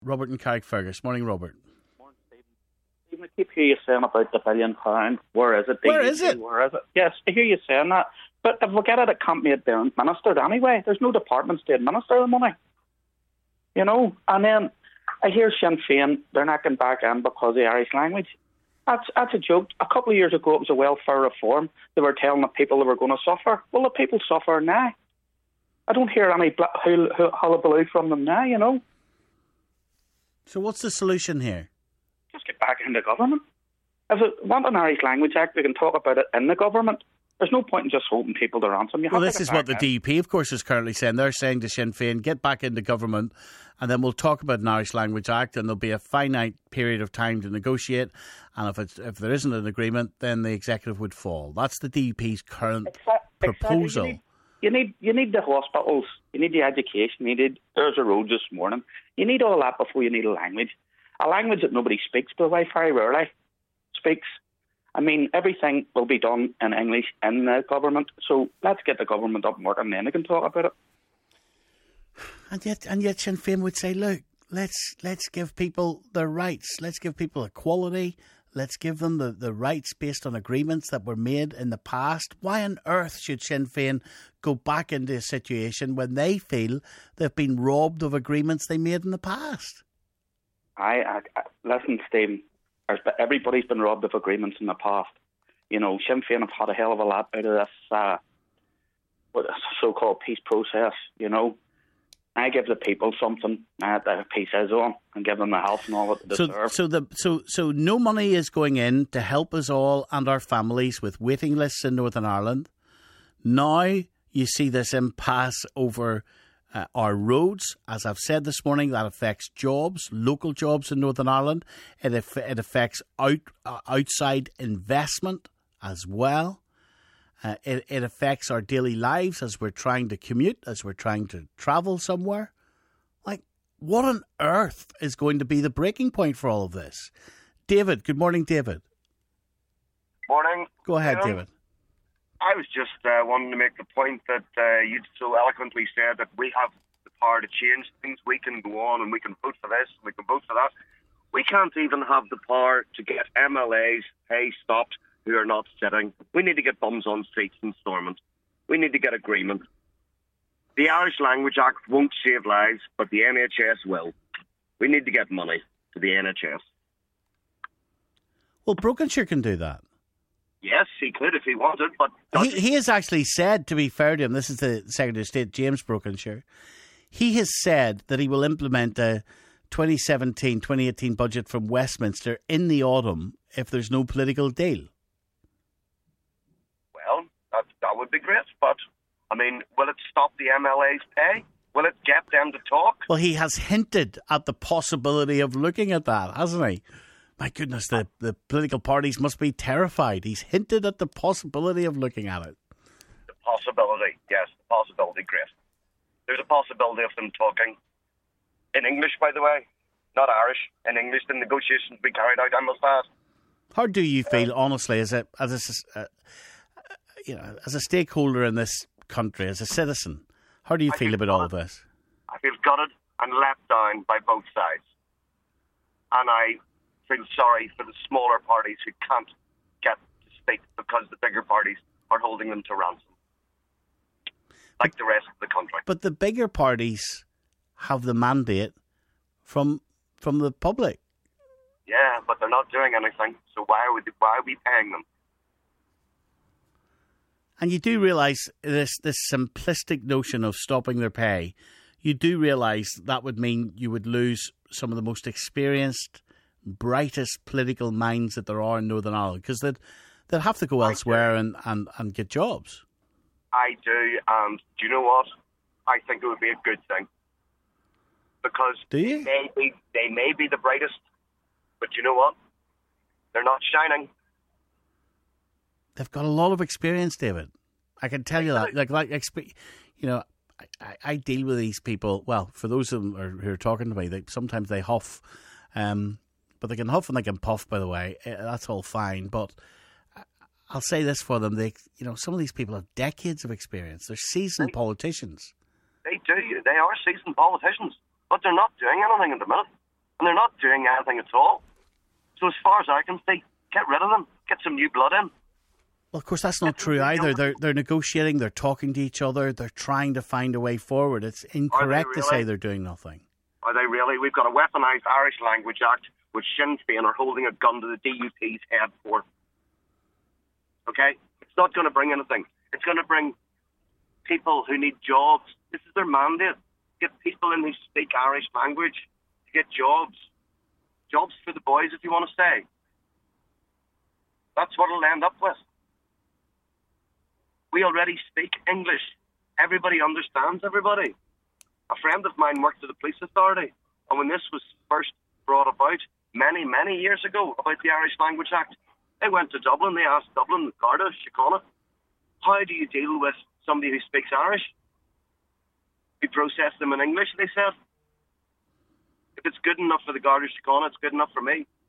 Robert and Carrickfergus. Morning, Robert. Morning, Stephen. Stephen, I keep hearing you saying about the £1 billion. Where is it? Where is it? Where is it? Yes, I hear you saying that. But if we get it can't be administered anyway. There's no departments to administer the money. You know? And then I hear Sinn Féin, they're not getting back in because of the Irish language. That's a joke. A couple of years ago, it was a welfare reform. They were telling the people they were going to suffer. Well, the people suffer now. I don't hear any hullabaloo from them now, you know. So what's the solution here? Just get back into government. If they want an Irish Language Act, we can talk about it in the government. There's no point in just holding people to ransom. Well, this is what the DUP, of course, is currently saying. They're saying to Sinn Féin, get back into government, and then we'll talk about an Irish Language Act, and there'll be a finite period of time to negotiate, and if there isn't an agreement, then the executive would fall. That's the DUP's current proposal. Exactly. You need the hospitals, you need the education, there's a road this morning. You need all that before you need a language. A language that nobody speaks, by the way, very rarely speaks. I mean, everything will be done in English in the government, so let's get the government up and working, and then we can talk about it. And yet Sinn Féin would say, look, let's give people their rights. Let's give people equality. Let's give them the rights based on agreements that were made in the past. Why on earth should Sinn Féin go back into a situation when they feel they've been robbed of agreements they made in the past? I listen, Stephen, everybody's been robbed of agreements in the past. You know, Sinn Féin have had a hell of a lot out of this so-called peace process, you know. I give the people something that peace is on and give them the health and all that they deserve. So no money is going in to help us all and our families with waiting lists in Northern Ireland. Now you see this impasse over our roads. As I've said this morning, that affects jobs, local jobs in Northern Ireland. It affects outside investment as well. It affects our daily lives as we're trying to commute, as we're trying to travel somewhere. Like, what on earth is going to be the breaking point for all of this? David, good morning, David. Morning. Go ahead, David. I was just wanting to make the point that you so eloquently said that we have the power to change things. We can go on and we can vote for this, and we can vote for that. We can't even have the power to get MLAs pay stopped who are not sitting. We need to get bums on seats in Stormont. We need to get agreement. The Irish Language Act won't save lives, but the NHS will. We need to get money to the NHS. Well, Brokenshire can do that. Yes, he could if he wanted, but... He has actually said, to be fair to him, this is the Secretary of State, James Brokenshire, he has said that he will implement a 2017-2018 budget from Westminster in the autumn if there's no political deal. That would be great, but, I mean, will it stop the MLA's pay? Will it get them to talk? Well, he has hinted at the possibility of looking at that, hasn't he? My goodness, the political parties must be terrified. He's hinted at the possibility of looking at it. The possibility, yes, the possibility, great. There's a possibility of them talking in English, by the way, not Irish, in English. The negotiations be carried out, I must add. How do you feel, honestly, as a stakeholder in this country, as a citizen? How do you feel about all of this? I feel gutted and let down by both sides. And I feel sorry for the smaller parties who can't get to speak because the bigger parties are holding them to ransom, like the rest of the country. But the bigger parties have the mandate from the public. Yeah, but they're not doing anything, so why are we paying them? And you do realise this simplistic notion of stopping their pay, you do realise that would mean you would lose some of the most experienced, brightest political minds that there are in Northern Ireland, because they'd have to go elsewhere and get jobs. I do, and do you know what? I think it would be a good thing. Because they may be the brightest, but you know what? They're not shining. They've got a lot of experience, David. I can tell you that. I deal with these people. Well, for those of them who are talking to me, sometimes they huff, but they can huff and they can puff. By the way, that's all fine. But I'll say this for them: some of these people have decades of experience. They're seasoned politicians. They do. They are seasoned politicians, but they're not doing anything at the minute. and they're not doing anything at all. So as far as I can see, get rid of them. Get some new blood in. Well, of course, that's not true either. They're negotiating, they're talking to each other, they're trying to find a way forward. It's incorrect to say they're doing nothing. Are they really? We've got a weaponised Irish Language Act, which Sinn Féin are holding a gun to the DUP's head for. Okay? It's not going to bring anything. It's going to bring people who need jobs. This is their mandate. Get people in who speak Irish language to get jobs. Jobs for the boys, if you want to say. That's what it'll end up with. We already speak English. Everybody understands everybody. A friend of mine worked at the police authority, and when this was first brought about many, many years ago about the Irish Language Act, they went to Dublin. They asked Dublin, Garda, Síochána, how do you deal with somebody who speaks Irish? We process them in English, they said. If it's good enough for the Garda Síochána, it's good enough for me.